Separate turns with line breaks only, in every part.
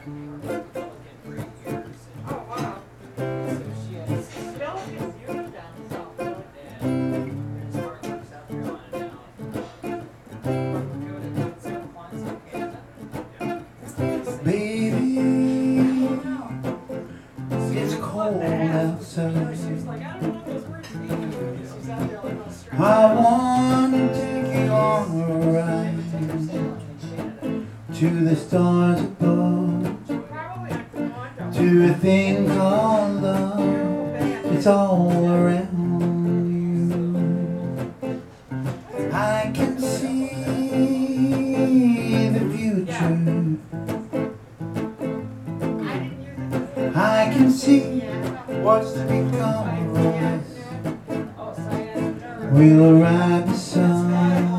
Baby, it's cold outside. I want to take you on a ride to the stars above, to a thing called love. It's all around you. I can see the future. I can see what's to become of us. We'll ride the sun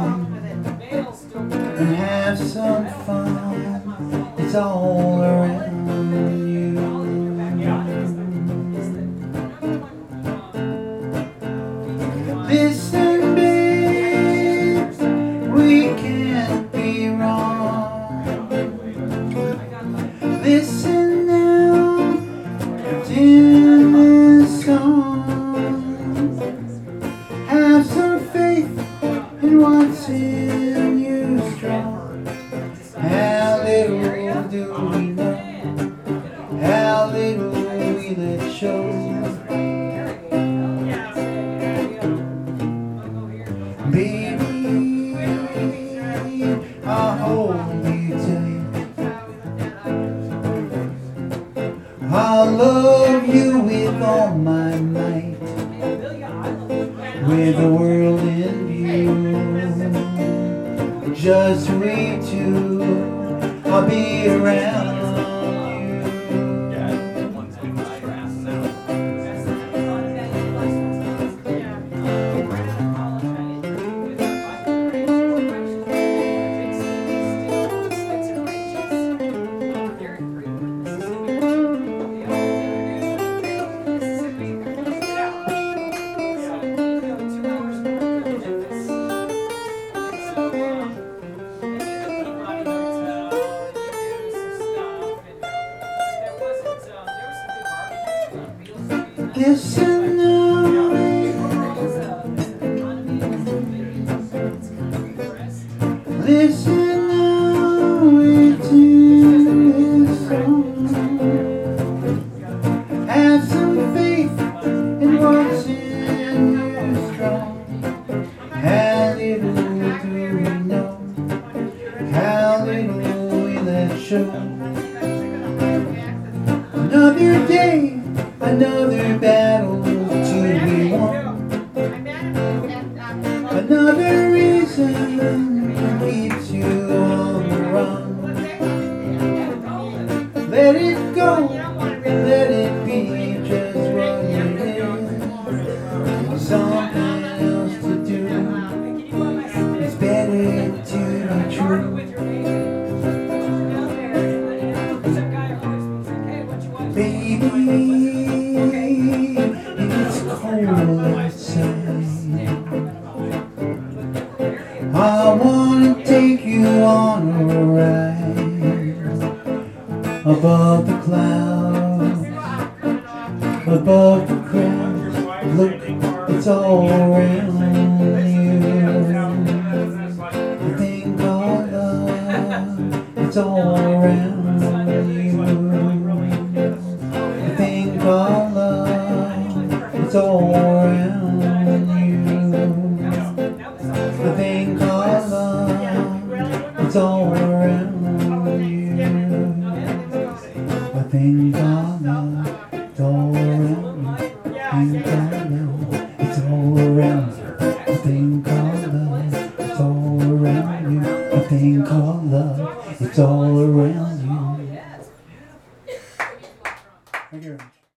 and have some fun. It's all around you. Listen, babe, we can't be wrong. Listen now to this song. Have some faith in what's in you strong. How little do we know, how little we let show. Baby, I'll hold you tight. I'll love you with all my might, with the world in view. Just we two, I'll be around you. Listen now, listen now to this song. Have some faith in what's in you strong. How little do we know, how little we let show. Another day, another battle to be won. Another reason keeps you on the run. Let it go, let it be just what it is. Something else to do. It's better to be true. Baby, it's cold outside. I wanna take you on a ride above the clouds, above the crowds. Look, it's all around you. The thing called love, it's all around you. The thing called love, it's all around you. The thing called love, it's all around you. The thing called love, it's all around you. The thing called love, it's all around you. The thing called love, it's all around you. The thing called love, it's all around you.